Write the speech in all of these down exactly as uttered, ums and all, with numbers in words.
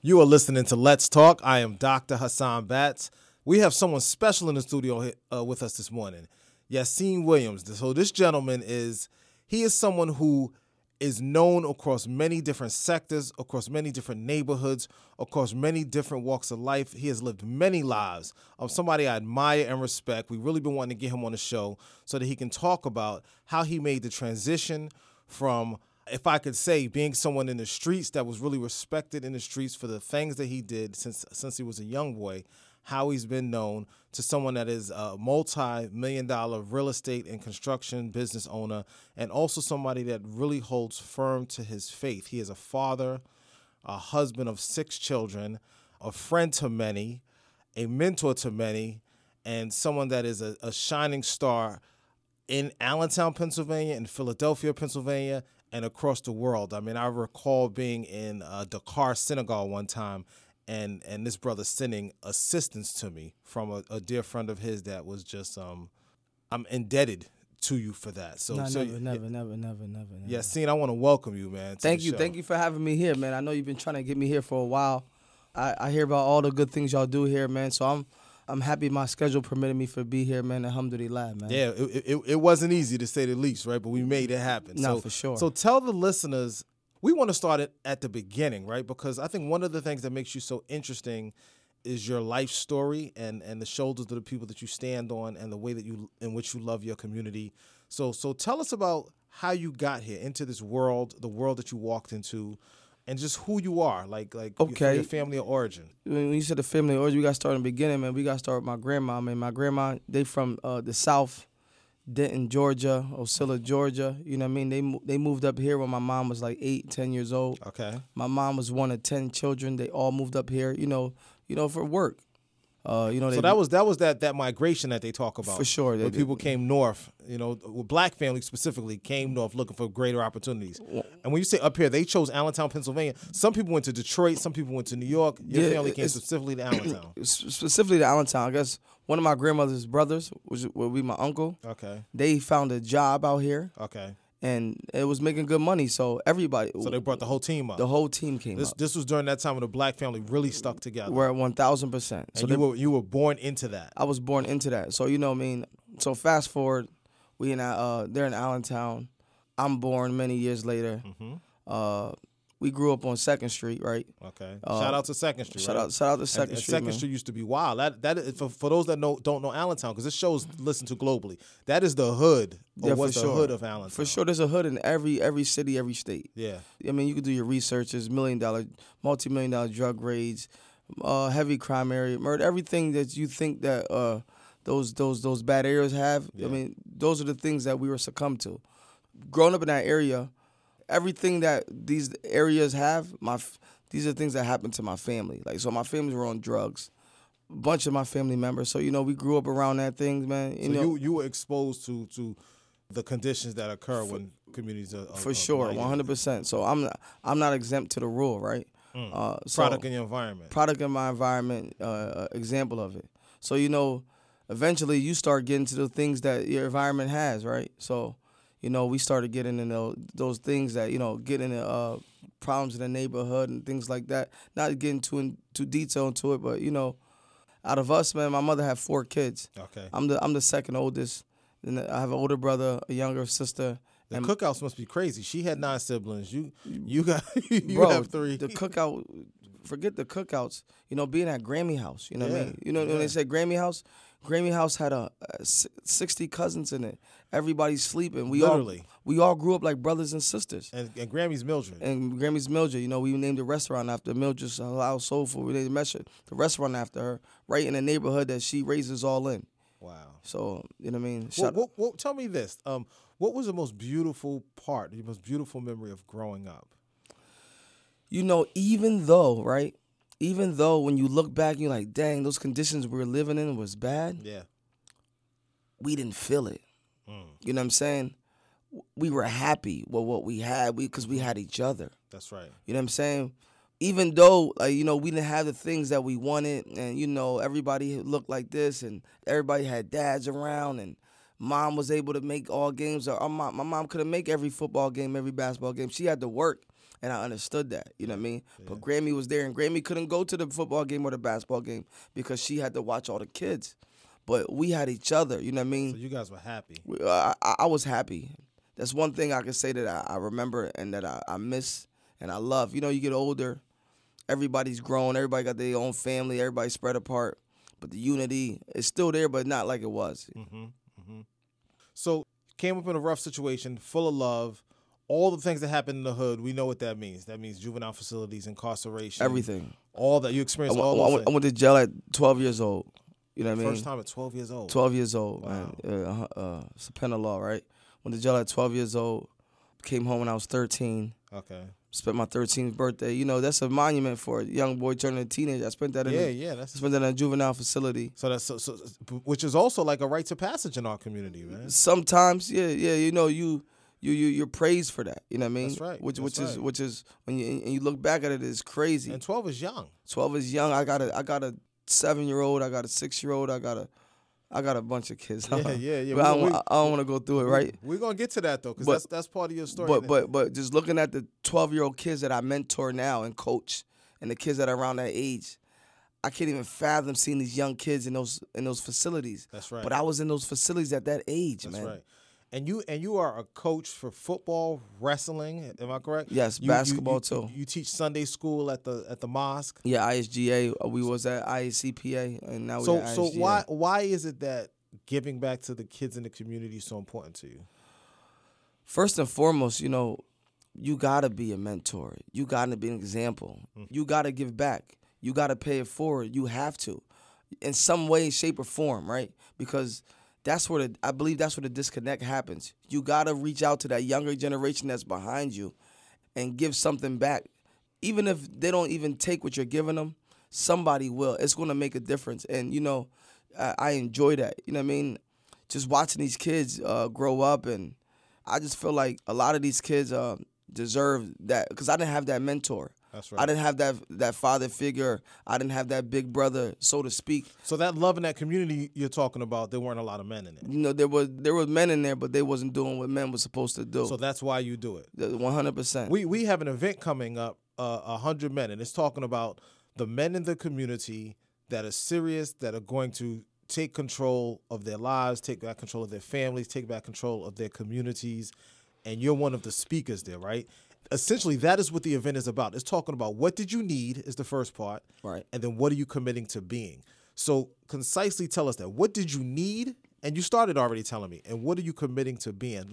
You are listening to Let's Talk. I am Doctor Hassan Batts. We have someone special in the studio uh, with us this morning, Yassine Williams. So this gentleman is, he is someone who is known across many different sectors, across many different neighborhoods, across many different walks of life. He has lived many lives of somebody I admire and respect. We've really been wanting to get him on the show so that he can talk about how he made the transition from, if I could say, being someone in the streets that was really respected in the streets for the things that he did since since he was a young boy, how he's been known to someone that is a multi-million dollar real estate and construction business owner, and also somebody that really holds firm to his faith. He is a father, a husband of six children, a friend to many, a mentor to many, and someone that is a, a shining star in Allentown, Pennsylvania, in Philadelphia, Pennsylvania, and across the world. I mean, I recall being in uh, Dakar, Senegal one time, and and this brother sending assistance to me from a, a dear friend of his that was just, um, I'm indebted to you for that. So, no, so never, never, yeah, never, never, never, never. Yassine, I want to welcome you, man. To thank the you, show. thank you for having me here, man. I know you've been trying to get me here for a while. I, I hear about all the good things y'all do here, man. So I'm I'm happy my schedule permitted me to be here, man. Alhamdulillah, man. Yeah, it, it it wasn't easy to say the least, right? But we made it happen. No, so, for sure. So tell the listeners, we want to start it at the beginning, right? Because I think one of the things that makes you so interesting is your life story and, and the shoulders of the people that you stand on and the way that you in which you love your community. So so tell us about how you got here into this world, the world that you walked into, and just who you are, like like okay. your, your family of origin. When you said the family of origin, we got to start in the beginning, man. We got to start with my grandma, man. My grandma, they from uh, the South, Denton, Georgia, Ocilla, Georgia. You know what I mean? They they moved up here when my mom was like eight, ten years old. Okay. My mom was one of ten children. They all moved up here, you know, you know, for work. Uh, you know, so they, that was that was that that migration that they talk about. For sure. Where people came north, you know, black families specifically came north looking for greater opportunities. And when you say up here, they chose Allentown, Pennsylvania. Some people went to Detroit. Some people went to New York. Your yeah, family came specifically to Allentown. Specifically to Allentown. I guess one of my grandmother's brothers, which would be my uncle. Okay. They found a job out here. Okay. And it was making good money, so everybody. So they brought the whole team up. The whole team came this, up. This was during that time when the black family really stuck together. We're at one thousand percent. So you were you were born into that. I was born into that. So you know, what I mean, so fast forward, we in uh, they're in Allentown. I'm born many years later. Mm-hmm. Uh, we grew up on Second Street, right? Okay. Uh, shout out to Second Street. Shout right? out, shout out to Second and, Street. And Second man. Street used to be wild. That that is, for, for those that know don't know Allentown, because this show's listened to globally. That is the hood. Or yeah, what's for the sure. hood of Allentown? For sure, there's a hood in every every city, every state. Yeah. I mean, you could do your research. There's million dollar, multi million dollar drug raids, uh, heavy crime area, murder, everything that you think that uh, those those those bad areas have. Yeah. I mean, those are the things that we were succumbed to. Growing up in that area, everything that these areas have, my these are things that happened to my family. Like, so my families were on drugs. A bunch of my family members. So, you know, we grew up around that things, man. You so know, you you were exposed to to the conditions that occur for, when communities are, are for sure, one hundred percent. So I'm not, I'm not exempt to the rule, right? Mm. Uh, so product in your environment. Product in my environment, uh, example of it. So, you know, eventually you start getting to the things that your environment has, right? So, you know, we started getting into those, those things that, you know, getting into uh, problems in the neighborhood and things like that. Not getting too in, too detail into it, but, you know, out of us, man, my mother had four kids. Okay. I'm the I'm the second oldest. And I have an older brother, a younger sister. The cookouts must be crazy. She had nine siblings. You you got you bro, have three. The cookout, forget the cookouts. You know, being at Grammy House. You know yeah. what I mean? You know yeah. when they say Grammy House, Grammy House had a, a sixty cousins in it. Everybody's sleeping. We Literally. all we all grew up like brothers and sisters. And, and Grammy's Mildred. And Grammy's Mildred. You know, we named the restaurant after Mildred's Halal Soul Food. We named the restaurant after her, right in the neighborhood that she raises all in. Wow. So, you know what I mean? Well, well, well, tell me this. Um, what was the most beautiful part, the most beautiful memory of growing up? You know, even though, right, even though when you look back, you're like, dang, those conditions we were living in was bad. Yeah. We didn't feel it. Mm. You know what I'm saying? We were happy with what we had because we, we had each other. That's right. You know what I'm saying? Even though, like, you know, we didn't have the things that we wanted, and, you know, everybody looked like this, and everybody had dads around, and mom was able to make all games. Or my mom, my mom couldn't make every football game, every basketball game. She had to work. and I understood that. You know what I mean? Yeah. But Grammy was there, and Grammy couldn't go to the football game or the basketball game because she had to watch all the kids. But we had each other. You know what I mean? So you guys were happy. We- uh, I, I was happy. That's one thing I can say that I, I remember and that I, I miss and I love. You know, you get older, everybody's grown, everybody got their own family, everybody spread apart, but the unity is still there, but not like it was. Mm-hmm. Mm-hmm. So came up in a rough situation, full of love. All the things that happen in the hood, we know what that means. That means juvenile facilities, incarceration, Everything. All that you I, experienced. went- all I those went, I went to jail at twelve years old. You know what I mean? First time at twelve years old. twelve years old, Wow. man. Uh, uh, Subpoena law, right? Went to jail at twelve years old. Came home when I was thirteen. Okay. Spent my thirteenth birthday. You know, that's a monument for a young boy turning a teenager. I spent that in Yeah, a, yeah. I That's spent that in a juvenile facility. so that's so, so which is also like a rite to passage in our community, man. Sometimes, yeah, yeah, you know, you you you you're praised for that. You know what I mean? That's right, Which that's which is right. which is when you and you look back at it, it's crazy. And twelve is young. twelve is young. I got a I got a seven year old. I got a six year old. I got a I got a bunch of kids. Yeah, yeah, yeah. But I We- don't, we- I don't want to go through it, right? We're gonna get to that though, because But- that's that's part of your story. But but but just looking at the twelve year old kids that I mentor now and coach, and the kids that are around that age, I can't even fathom seeing these young kids in those in those facilities. That's right. But I was in those facilities at that age, That's man. right. And you and you are a coach for football, wrestling. Am I correct? Yes, You- you- basketball you, too. You teach Sunday school at the at the mosque. Yeah, I S G A. uh, We was at I A C P A, and now So we're at so I S G A. why why is it that giving back to the kids in the community is so important to you? First and foremost, you know, you gotta be a mentor. You gotta be an example. You gotta give back. You gotta pay it forward. You have to, in some way, shape, or form, right? Because that's where the I believe that's where the disconnect happens. You gotta reach out to that younger generation that's behind you, and give something back, even if they don't even take what you're giving them. Somebody will. It's gonna make a difference, and you know, I, I enjoy that. You know what I mean? Just watching these kids uh, grow up, and I just feel like a lot of these kids uh, deserve that because I didn't have that mentor. That's right. I didn't have that that father figure. I didn't have that big brother, so to speak. So that love in that community you're talking about, there weren't a lot of men in it. You know, there was there were men in there, but they wasn't doing what men were supposed to do. So that's why you do it. one hundred percent. We we have an event coming up, uh, one hundred men, and it's talking about the men in the community that are serious, that are going to take control of their lives, take back control of their families, take back control of their communities, and you're one of the speakers there, right? Essentially, that is what the event is about. It's talking about what did you need is the first part, Right. and then what are you committing to being? So concisely tell us that. What did you need? And you started already telling me. And what are you committing to being?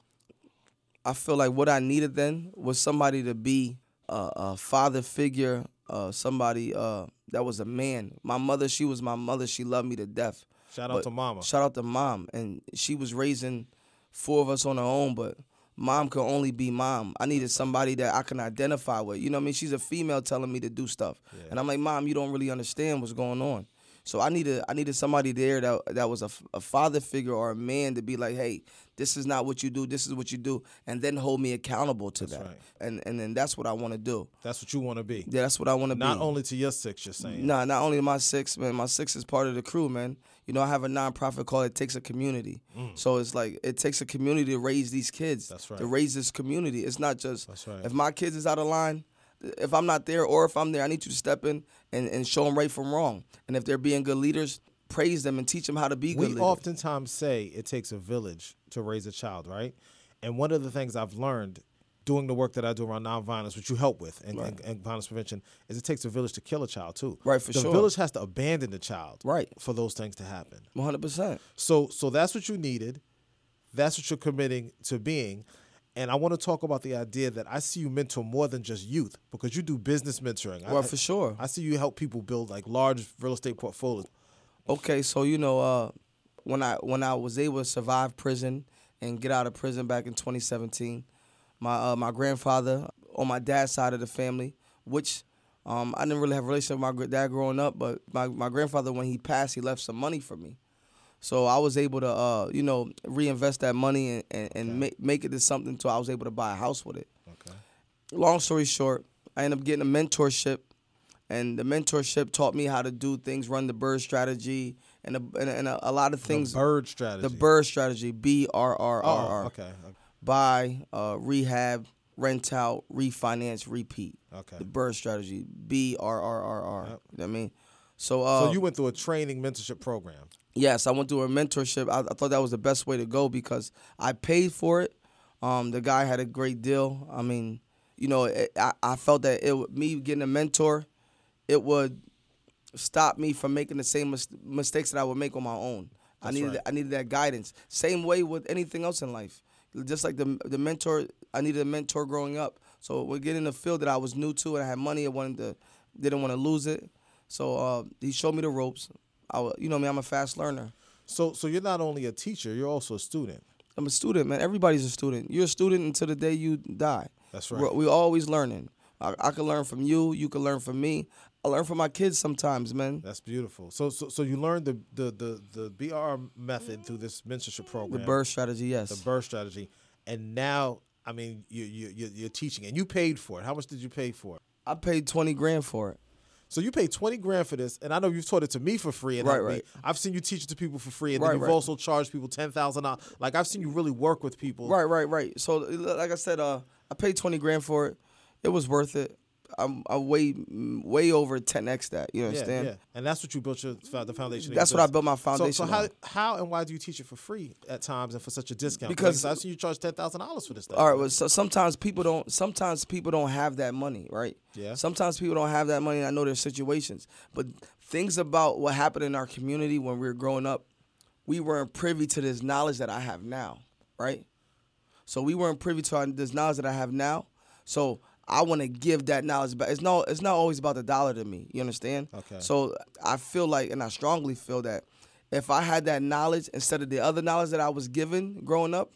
I feel like what I needed then was somebody to be a, a father figure, uh, somebody uh, that was a man. My mother, she was my mother. She loved me to death. Shout out But to mama. Shout out to mom. And she was raising four of us on her own, but mom could only be mom. I needed somebody that I can identify with. You know what I mean? She's a female telling me to do stuff. Yeah. And I'm like, Mom, you don't really understand what's going on. So I needed I needed somebody there that that was a, a father figure or a man to be like, hey, this is not what you do, this is what you do, and then hold me accountable to That's that. right. And and then that's what I want to do. That's what you want to be. Yeah, that's what I want to be. Not only to your six, you're saying. Nah, not only my six, man. My six is part of the crew, man. You know, I have a nonprofit called It Takes a Community. So it's like it takes a community to raise these kids. That's right. To raise this community. It's not just That's right. if my kids is out of line, if I'm not there or if I'm there, I need you to step in and, and show them right from wrong. And if they're being good leaders, praise them and teach them how to be good We leaders. oftentimes say it takes a village to raise a child, right? And one of the things I've learned doing the work that I do around nonviolence, which you help with, and, Right. and, and violence prevention, is it takes a village to kill a child too. Right, for the sure. The village has to abandon the child, Right. for those things to happen. one hundred percent. So, so that's what you needed. That's what you're committing to being. And I want to talk about the idea that I see you mentor more than just youth because you do business mentoring. Well, I, for sure. I see you help people build like large real estate portfolios. Okay, so you know, uh, when I when I was able to survive prison and get out of prison back in twenty seventeen, my uh, my grandfather on my dad's side of the family, which um, I didn't really have a relationship with my gr- dad growing up, but my, my grandfather, when he passed, he left some money for me. So I was able to, uh, you know, reinvest that money and, and, and Okay. make, make it into something so I was able to buy a house with it. Okay. Long story short, I ended up getting a mentorship, and the mentorship taught me how to do things, run the bird strategy, and a, and a, and a, a lot of things. The bird strategy. The bird strategy, B R R R Oh, R. okay. Buy, uh, rehab, rent out, refinance, repeat. Okay. The BRRRR strategy, B R R R R. Yep. You know what I mean? So, uh, So you went through a training mentorship program. yes, I went through a mentorship. I, I thought that was the best way to go because I paid for it. Um, the guy had a great deal. I mean, you know, it, I, I felt that it would, me getting a mentor, it would stop me from making the same mis- mistakes that I would make on my own. I That's needed right. I needed that guidance. Same way with anything else in life. Just like the the mentor, I needed a mentor growing up. So we get in a field that I was new to and I had money. I wanted to, didn't want to lose it. So uh, he showed me the ropes. I, wa- you know me, I'm a fast learner. So so you're not only a teacher, you're also a student. I'm a student, man. Everybody's a student. You're a student until the day you die. That's right. We're, we're always learning. I, I can learn from you. You can learn from me. I learn from my kids sometimes, man. That's beautiful. So so so you learned the the the, the B R R method through this mentorship The program. BRRRR strategy, yes. The BRRRR strategy, and now I mean you you you- you're teaching and you paid for it. How much did you pay for it? I paid twenty grand for it. So you paid twenty grand for this, and I know you've taught it to me for free. And Right, helped me. right. I've seen you teach it to people for free, and Right, then you've right. also charged people ten thousand dollars. Like I've seen you really work with people. Right, right, right. So, like I said, uh, I paid twenty grand for it. It was worth it. I'm, I'm way, way over ten x that. You Yeah, understand? yeah, and that's what you built your the foundation. of That's your what I business. built my So, foundation so how on. how and why do you teach it for free at times and for such a discount? Because- Like, I've seen you charge ten thousand dollars for this stuff. All right. Well, so sometimes people don't. Sometimes people don't have that money, right? Yeah. Sometimes people don't have that money. And I know there's situations, but things about what happened in our community when we were growing up, we weren't privy to this knowledge that I have now, right? So we weren't privy to our, this knowledge that I have now. So I want to give that knowledge back. It's not. It's not always about the dollar to me. You understand? Okay. So I feel like, and I strongly feel that, if I had that knowledge instead of the other knowledge that I was given growing up,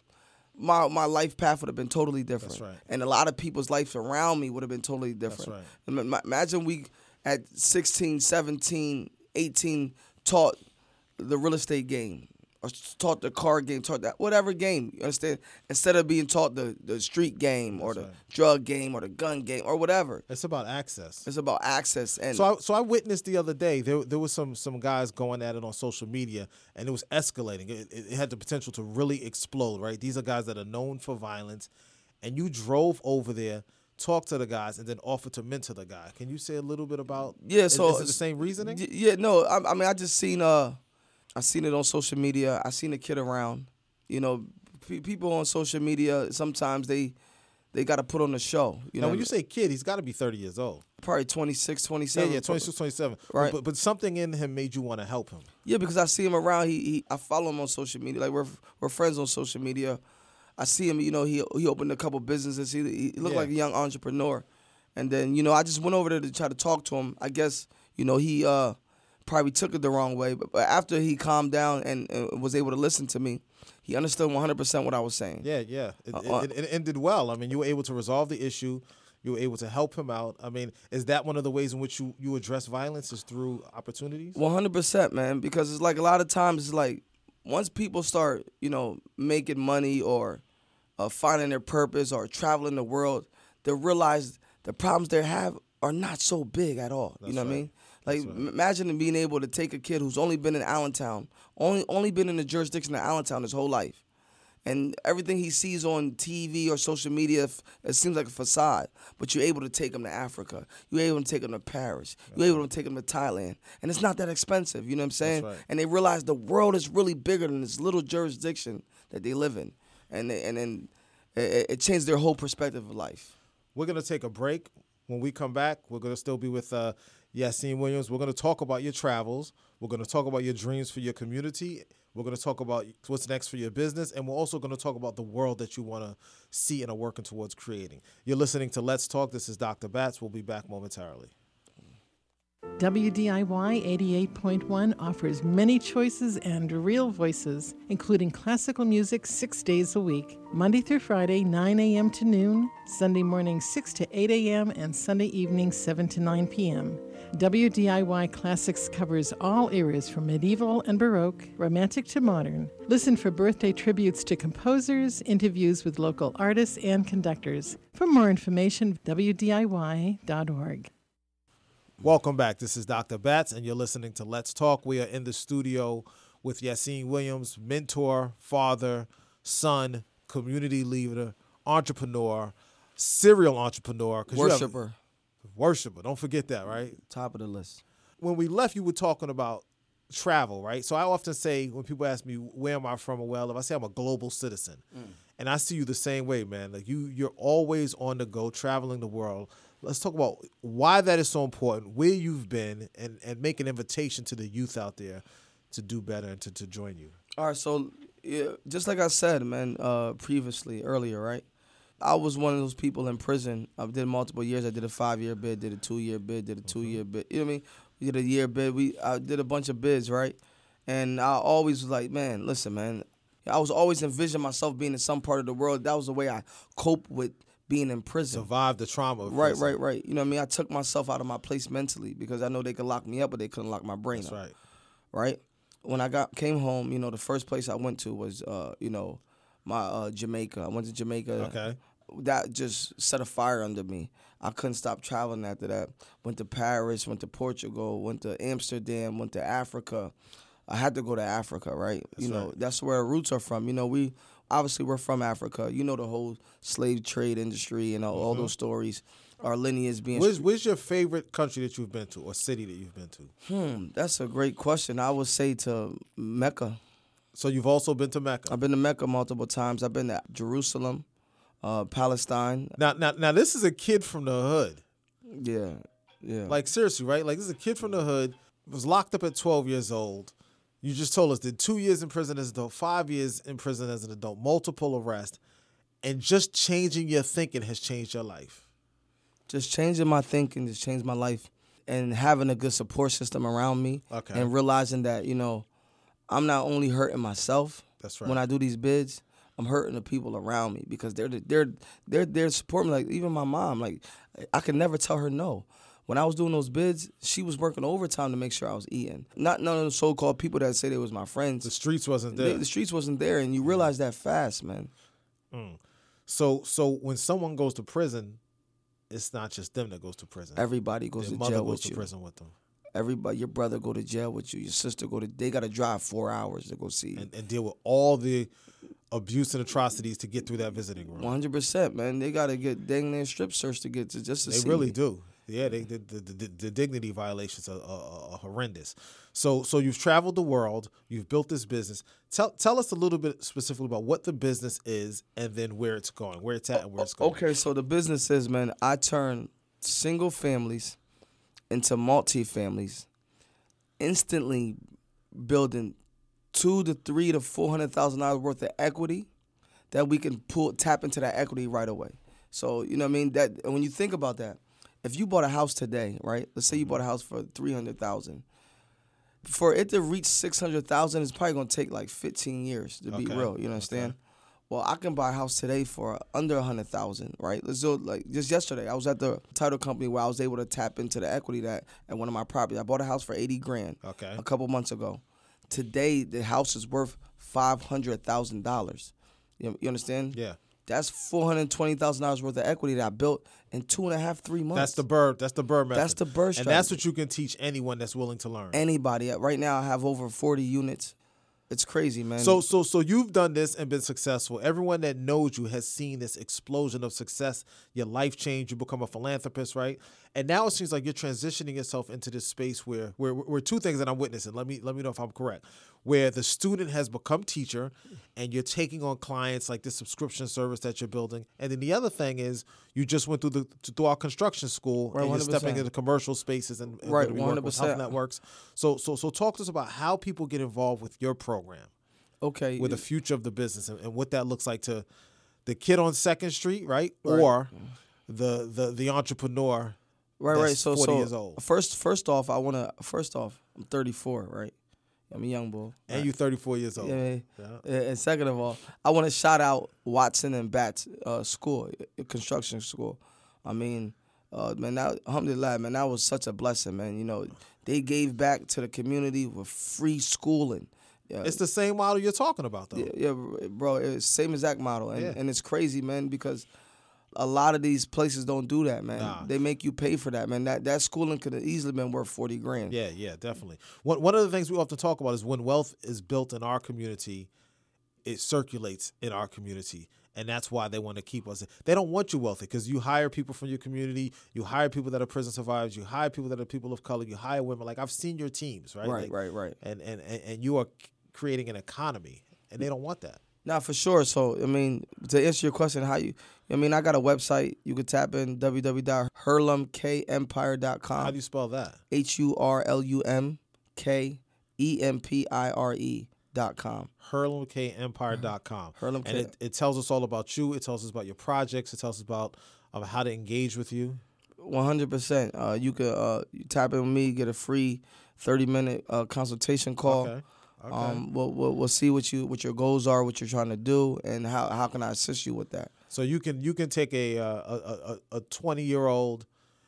my my life path would have been totally different. That's right. And a lot of people's lives around me would have been totally different. right. Im- im- Imagine we at sixteen, seventeen, eighteen taught the real estate game, or taught the card game, taught that whatever game, you understand? Instead of being taught the, the street game or That's the right. drug game or the gun game or whatever. It's about access. It's about access. And So I, so I witnessed the other day there there was some some guys going at it on social media, and it was escalating. It, it, it had the potential to really explode. Right, these are guys that are known for violence, and you drove over there, talked to the guys, and then offered to mentor the guy. Can you say a little bit about? Yeah, is- so is, it the same reasoning? Y- Yeah, no, I, I mean, I just seen uh, I seen it on social media. I seen a kid around. You know, pe- people on social media sometimes they they got to put on a show. You now, know, when you say kid, he's got to be thirty years old. probably twenty-six, Yeah, twenty-seven. yeah, twenty-six, twenty-seven. Right. But, but something in him made you want to help him. Yeah, because I see him around. He, he I follow him on social media. Like we're we're friends on social media. I see him. You know, he he opened a couple businesses. He, he looked Yeah. like a young entrepreneur. And then you know, I just went over there to try to talk to him. I guess you know he uh, probably took it the wrong way. But, but after he calmed down and uh, was able to listen to me, he understood one hundred percent what I was saying. Yeah, yeah. It, Uh, it, it ended well. I mean, you were able to resolve the issue. You were able to help him out. I mean, is that one of the ways in which you, you address violence is through opportunities? One hundred percent, man. Because it's like a lot of times, it's like once people start, you know, making money or uh, finding their purpose or traveling the world, they realize the problems they have are not so big at all. That's you know what I right. mean? Like That's right. m- imagine being able to take a kid who's only been in Allentown, only only been in the jurisdiction of Allentown his whole life, and everything he sees on T V or social media, f- it seems like a facade. But you're able to take him to Africa. You're able to take him to Paris. You're able to take him to Thailand, and it's not that expensive. You know what I'm saying? right. And they realize the world is really bigger than this little jurisdiction that they live in, and they, and then it, it changed their whole perspective of life. We're going to take a break. When we come back, we're going to still be with uh, Yassine Williams. We're going to talk about your travels. We're going to talk about your dreams for your community. We're going to talk about what's next for your business. And we're also going to talk about the world that you want to see and are working towards creating. You're listening to Let's Talk. This is Doctor Batts. We'll be back momentarily. W D I Y eighty-eight point one offers many choices and real voices, including classical music six days a week, Monday through Friday, nine a.m. to noon, Sunday morning six to eight a.m., and Sunday evening seven to nine p.m. W D I Y Classics covers all eras from medieval and Baroque, romantic to modern. Listen for birthday tributes to composers, interviews with local artists and conductors. For more information, w d i y dot org. Welcome back. This is Doctor Batts, and you're listening to Let's Talk. We are in the studio with Yassine Williams, mentor, father, son, community leader, entrepreneur. serial entrepreneur. 'Cause you have- Worshiper. worshiper. Don't forget that, right? Top of the list. When we left, you were talking about travel, right? So I often say when people ask me, where am I from or where I live, I say I'm a global citizen. Mm. And I see you the same way, man. Like you, you're always on the go, traveling the world. Let's talk about why that is so important, where you've been, and, and make an invitation to the youth out there to do better and to, to join you. All right, so yeah, just like I said, man, uh, previously, earlier, right? I was one of those people in prison. I did multiple years. I did a five-year bid, did a two-year bid, did a two-year bid. You know what I mean? We did a year bid. We I did a bunch of bids, right? And I always was like, man, listen, man. I was always envisioning myself being in some part of the world. That was the way I cope with being in prison. Survive the trauma of Right, prison. right, right. You know what I mean? I took myself out of my place mentally because I know they could lock me up, but they couldn't lock my brain That's up. right. Right? When I got came home, you know, the first place I went to was, uh, you know, my uh, Jamaica. I went to Jamaica. Okay. That just set a fire under me. I couldn't stop traveling after that. Went to Paris, went to Portugal, went to Amsterdam, went to Africa. I had to go to Africa, right? That's you know, right. that's where our roots are from. You know, we obviously we're from Africa. You know the whole slave trade industry and all, Mm-hmm. all those stories. Our lineage being. Where's, where's your favorite country that you've been to or city that you've been to? Hmm, that's a great question. I would say to Mecca. So you've also been to Mecca. I've been to Mecca multiple times. I've been to Jerusalem, uh, Palestine. Now, now, now, this is a kid from the hood. Yeah, yeah. Like, seriously, right? Like, this is a kid from the hood, was locked up at twelve years old. You just told us did two years in prison as an adult, five years in prison as an adult, multiple arrests, and just changing your thinking has changed your life. Just changing my thinking, just changed my life, and having a good support system around me, Okay. and realizing that, you know, I'm not only hurting myself. That's right. When I do these bids, I'm hurting the people around me because they're they're they're they're supporting me. Like even my mom, like I could never tell her no. When I was doing those bids, she was working overtime to make sure I was eating. Not none of the so-called people that say they was my friends. The streets wasn't there. They- the streets wasn't there, and you realize that fast, man. So, so when someone goes to prison, it's not just them that goes to prison. Everybody goes Their to mother jail goes with to you. prison with them Everybody, your brother go to jail with you. Your sister go to. They got to drive four hours to go see you. and, and deal with all the abuse and atrocities to get through that visiting room. One hundred percent, man. They got to get dang near strip search to get to just to They see really me. do. Yeah, they, the, the, the, the dignity violations are, are, are horrendous. So, so you've traveled the world. You've built this business. Tell tell us a little bit specifically about what the business is, and then where it's going, where it's at, and where it's going. Okay, so the business is, man, I turn single families into multi-families, instantly building two to three to four hundred thousand dollars worth of equity that we can pull tap into that equity right away. So you know what I mean? That and when you think about that, if you bought a house today, right? Let's say you bought a house for three hundred thousand dollars. For it to reach six hundred thousand dollars, it's probably going to take like fifteen years to be Okay. real. You understand? Well, I can buy a house today for under one hundred thousand dollars, right? Let's do it like just yesterday. I was at the title company where I was able to tap into the equity that at one of my properties. I bought a house for eighty grand Okay. a couple months ago. Today, the house is worth five hundred thousand dollars. You, you understand? Yeah. That's four hundred twenty thousand dollars worth of equity that I built in two and a half, three months. That's the Burr. That's the Burr method. That's the Burr And that's strategy. what you can teach anyone that's willing to learn. Anybody. Right now, I have over forty units. It's crazy, man. So, so, so you've done this and been successful. Everyone that knows you has seen this explosion of success. Your life changed. You become a philanthropist, right? And now it seems like you're transitioning yourself into this space where, where, where two things that I'm witnessing. Let me, let me know if I'm correct. Where the student has become teacher, and you're taking on clients like this subscription service that you're building. And then the other thing is you just went through the through our construction school, Right, and you're stepping one hundred percent. into commercial spaces and, and Right, gonna be working with Health one hundred percent. Networks. So, so, so talk to us about how people get involved with your program, okay. with the future of the business, and, and what that looks like to the kid on Second Street, right? Right. Or the the the entrepreneur Right, that's right. So, forty so years old. first, first off, I wanna. First off, I'm thirty-four, right? I'm a young boy. And you thirty-four years old. Yeah, Yeah. yeah. And second of all, I want to shout out Watson and Batts uh, school, uh, construction school. I mean, uh, man, that, alhamdulillah, man, that was such a blessing, man. You know, they gave back to the community with free schooling. Yeah, It's the same model you're talking about, though. yeah, yeah, bro, it's same exact model, and Yeah. and it's crazy, man, because a lot of these places don't do that, man. Nah. They make you pay for that, man. That that schooling could have easily been worth forty grand. Yeah, yeah, definitely. One one of the things we often talk about is when wealth is built in our community, it circulates in our community. And that's why they want to keep us. They don't want you wealthy because you hire people from your community. You hire people that are prison survivors. You hire people that are people of color. You hire women. Like I've seen your teams, right? Right, like, right, right. And, and, and, and you are creating an economy, and they don't want that. Nah, for sure. So, I mean, to answer your question, how you, I mean, I got a website. You could tap in w w w dot hurlum k empire dot com. How do you spell that? H U R L U M K E M P I R E dot com. hurlum k empire dot com. Hurlum and it, it tells us all about you. It tells us about your projects. It tells us about um, how to engage with you. one hundred percent. Uh, you could uh, you tap in with me, get a free thirty minute uh, consultation call. Okay. Okay. Um, we'll, we'll we'll see what you what your goals are, what you're trying to do, and how how can I assist you with that. So you can you can take a uh, a a twenty year old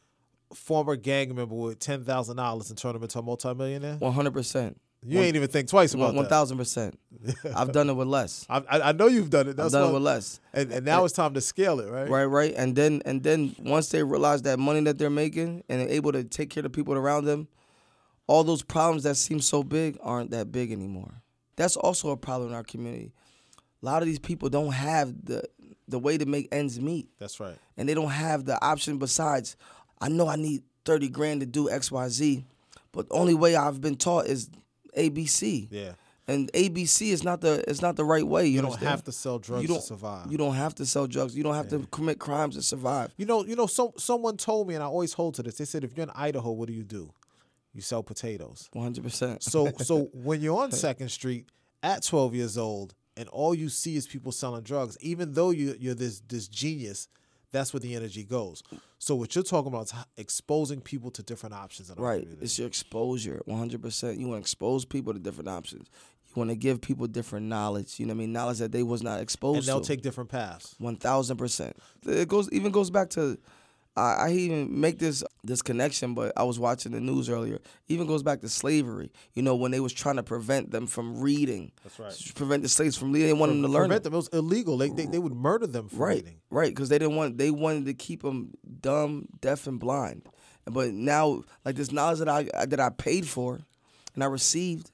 former gang member with ten thousand dollars and turn him into a multimillionaire. One hundred percent. You ain't even think twice about one, that. One thousand percent. I've done it with less. I, I I know you've done it. That's I've done why, it with less. And and now it's time to scale it, right? Right, right. And then and then once they realize that money that they're making and they're able to take care of the people around them, all those problems that seem so big aren't that big anymore. That's also a problem in our community. A lot of these people don't have the the way to make ends meet. That's right. And they don't have the option besides, I know I need thirty grand to do X, Y, Z, but the only way I've been taught is A B C. Yeah. And A B C is not the it's not the right way. You, You don't understand? have to sell drugs you don't, to survive. You don't have to sell drugs. You don't have Yeah. to commit crimes to survive. You know, you know. So someone told me, and I always hold to this. They said, if you're in Idaho, what do you do? You sell potatoes. one hundred percent. So so when you're on Second Street at twelve years old, and all you see is people selling drugs, even though you you're this this genius, that's where the energy goes. So what you're talking about is h- exposing people to different options in our Right. community. It's your exposure, one hundred percent. You want to expose people to different options. You want to give people different knowledge, you know what I mean? Knowledge that they was not exposed and they'll to. take different paths. one thousand percent. It goes even goes back to, I, I even make this this connection, but I was watching the news earlier. Even goes back to slavery. You know, when they was trying to prevent them from reading. That's right. Prevent the slaves from reading. They wanted them to learn. Prevent them. It was illegal. They, they, they would murder them for Right, reading. right, because they didn't want they wanted to keep them dumb, deaf, and blind. But now, like this knowledge that I that I paid for, and I received,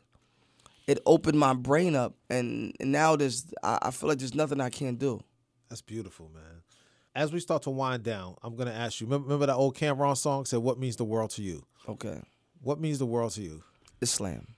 it opened my brain up, and, and now there's I, I feel like there's nothing I can't do. That's beautiful, man. As we start to wind down, I'm going to ask you, remember, remember that old Cameron song said, what means the world to you? Okay, What means the world to you? Islam.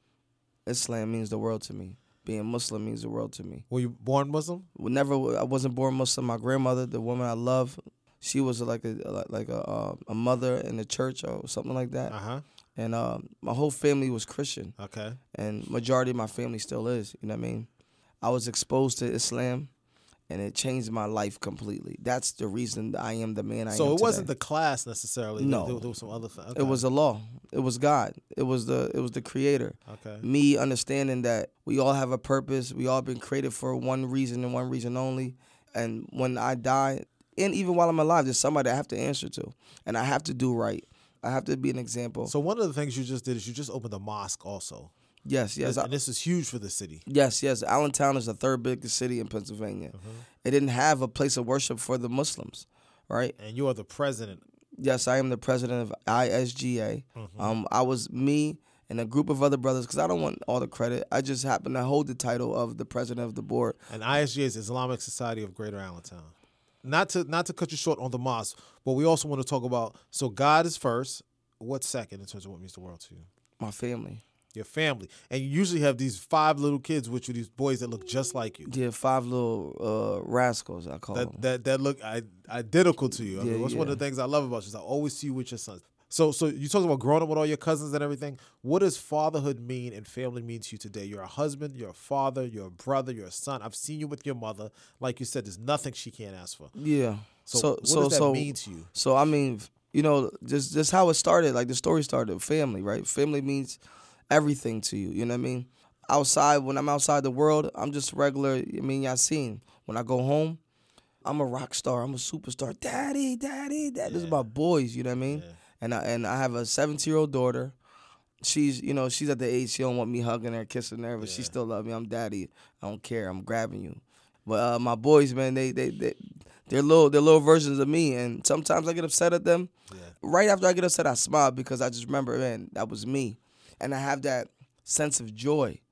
Islam means the world to me. Being Muslim means the world to me. Were you born Muslim? Never, I wasn't born Muslim. My grandmother, the woman I love, she was like a like a uh, a mother in the church or something like that. Uh-huh. And uh, my whole family was Christian. Okay. And majority of my family still is. You know what I mean? I was exposed to Islam, and it changed my life completely. That's the reason that I am the man I am So it wasn't today. the class necessarily. No. There, there was some other thing. Okay. It was Allah. It was God. It was the it was the Creator. Okay. Me understanding that we all have a purpose. We all been created for one reason and one reason only. And when I die, and even while I'm alive, there's somebody I have to answer to, and I have to do right. I have to be an example. So one of the things you just did is you just opened a mosque also. Yes, yes. And this is huge for the city. Yes, yes. Allentown is the third biggest city in Pennsylvania. Mm-hmm. It didn't have a place of worship for the Muslims, right? And you are the president. Yes, I am the president of I S G A. Mm-hmm. Um, I was me and a group of other brothers, because I don't want all the credit. I just happen to hold the title of the president of the board. And I S G A is Islamic Society of Greater Allentown. Not to not to cut you short on the mosque, but we also want to talk about, so God is first. What's second in terms of what means the world to you? My family. Your family. And you usually have these five little kids with you, these boys that look just like you. Yeah, five little uh, rascals, I call them. That that that look I, identical to you. I Yeah, mean, what's one yeah. of the things I love about you is I always see you with your sons. So so you talk about growing up with all your cousins and everything. What does fatherhood mean and family mean to you today? You're a husband, you're a father, you're a brother, you're a son. I've seen you with your mother. Like you said, there's nothing she can't ask for. Yeah. So, So, what so, does that so, mean to you? So, I mean, you know, just just how it started, like the story started, family, right? Family means everything to you, you know what I mean? Outside, when I'm outside the world, I'm just regular, I mean, Yassine. When I go home, I'm a rock star, I'm a superstar. Daddy, daddy, daddy. This is my boys, you know what I mean? Yeah. And I, and I have a seventeen-year-old daughter. She's, you know, she's at the age she don't want me hugging her, kissing her, but she Yeah. still love me. I'm daddy. I don't care. I'm grabbing you. But uh, my boys, man, they they they they're little they're little versions of me, and sometimes I get upset at them. Yeah. Right after I get upset, I smile because I just remember, man, that was me, and I have that sense of joy.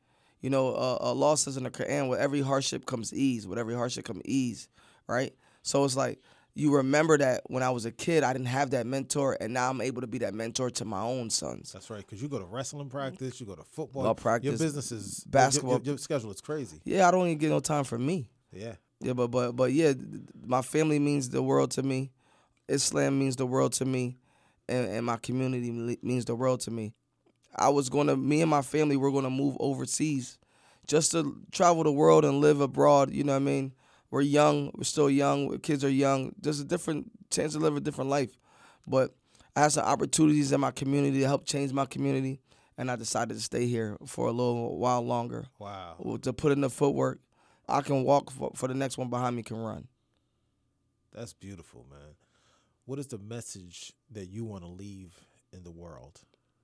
You know, uh, Allah says in the Quran, with every hardship comes ease. With every hardship comes ease, right? So it's like you remember that when I was a kid, I didn't have that mentor, and now I'm able to be that mentor to my own sons. That's right, because you go to wrestling practice, you go to football Ball practice, your business is basketball. Your, your, your schedule is crazy. Yeah, I don't even get no time for me. Yeah. Yeah, but but but yeah, my family means the world to me. Islam means the world to me, and, and my community means the world to me. I was gonna, me and my family were gonna move overseas, just to travel the world and live abroad. You know what I mean? We're young, we're still young. Kids are young. There's a different chance to live a different life, but I had some opportunities in my community to help change my community, and I decided to stay here for a little while longer. Wow. To put in the footwork. I can walk for, for the next one behind me can run. That's beautiful, man. What is the message that you want to leave in the world?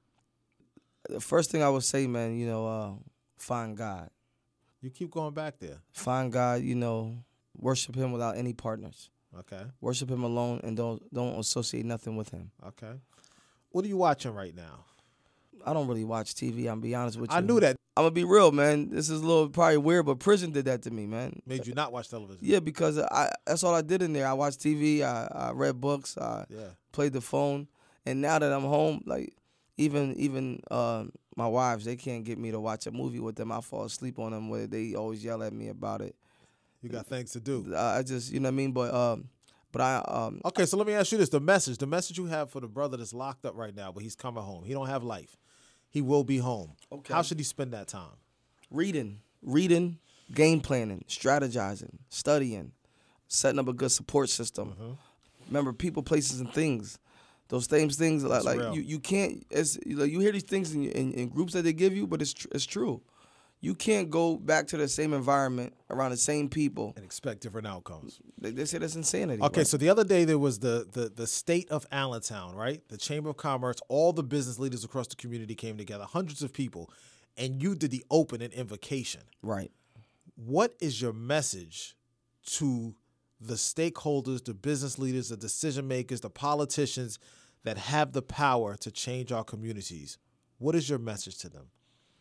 The first thing I would say, man, you know, uh, find God. You keep going back there. Find God, you know, worship him without any partners. Okay. Worship him alone and don't don't associate nothing with him. Okay. What are you watching right now? I don't really watch T V, I'm be honest with you. I knew that. I'm going to be real, man. This is a little probably weird, but prison did that to me, man. Made you not watch television? Yeah, because I that's all I did in there. I watched T V, I, I read books, I yeah. played the phone. And now that I'm home, like, even even uh, my wives, they can't get me to watch a movie with them. I fall asleep on them where they always yell at me about it. You got things to do. I just, you know what I mean? But um, but I... Um, okay, so let me ask you this. The message, the message you have for the brother that's locked up right now, but he's coming home. He don't have life. He will be home. Okay. How should he spend that time? Reading. Reading, game planning, strategizing, studying, setting up a good support system. Mm-hmm. Remember, people, places, and things. Those same things, like, like you, you can't, it's, like, you hear these things in, in, in groups that they give you, but it's tr- it's true. You can't go back to the same environment around the same people and expect different outcomes. They, they say that's insanity. Okay, right? so the other day there was the, the the state of Allentown, right? The Chamber of Commerce, all the business leaders across the community came together, hundreds of people, and you did the open and invocation. Right. What is your message to the stakeholders, the business leaders, the decision makers, the politicians that have the power to change our communities? What is your message to them?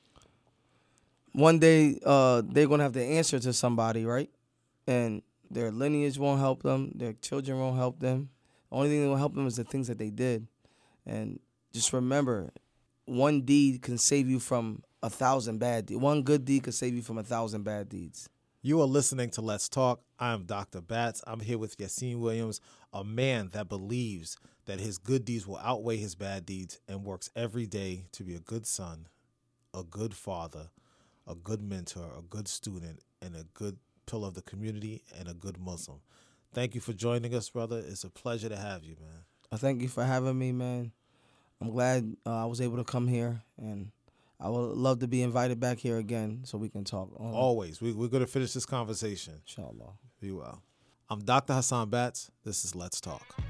One day uh, they're going to have to answer to somebody, right? And their lineage won't help them. Their children won't help them. The only thing that will help them is the things that they did. And just remember, one deed can save you from a thousand bad deeds. One good deed can save you from a thousand bad deeds. You are listening to Let's Talk. I'm Doctor Batts. I'm here with Yassine Williams, a man that believes that his good deeds will outweigh his bad deeds and works every day to be a good son, a good father, a good mentor, a good student, and a good pillar of the community, and a good Muslim. Thank you for joining us, brother. It's a pleasure to have you, man. I thank you for having me, man. I'm glad uh, I was able to come here, and I would love to be invited back here again so we can talk. Always. We, we're going to finish this conversation. Inshallah. Be well. I'm Doctor Hassan Batts. This is Let's Talk.